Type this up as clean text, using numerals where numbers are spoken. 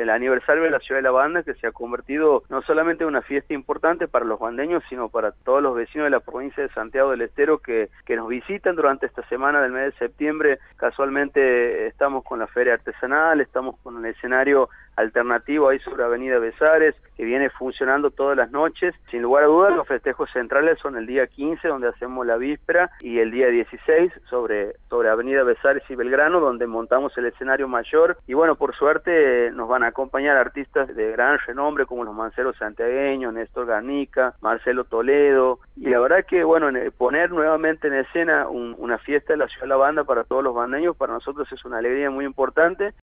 el aniversario de la Ciudad de la Banda, que se ha convertido no solamente en una fiesta importante para los bandeños, sino para todos los vecinos de la provincia de Santiago del Estero que nos visitan durante esta semana del mes de septiembre. Casualmente estamos con la feria artesanal, estamos con un escenario alternativo ahí sobre Avenida Besares, que viene funcionando todas las noches. Sin lugar a dudas, los festejos centrales son el día 15, donde hacemos la víspera, y el día 16 sobre Avenida Besares y Belgrano, donde montamos el escenario mayor. Y bueno, por suerte nos van a acompañar artistas de gran renombre como los Manceros santiagueños, Néstor Garnica, Marcelo Toledo. Y la verdad que, bueno, poner nuevamente en escena una fiesta de la Ciudad de la Banda para todos los bandeños, para nosotros es una alegría muy importante.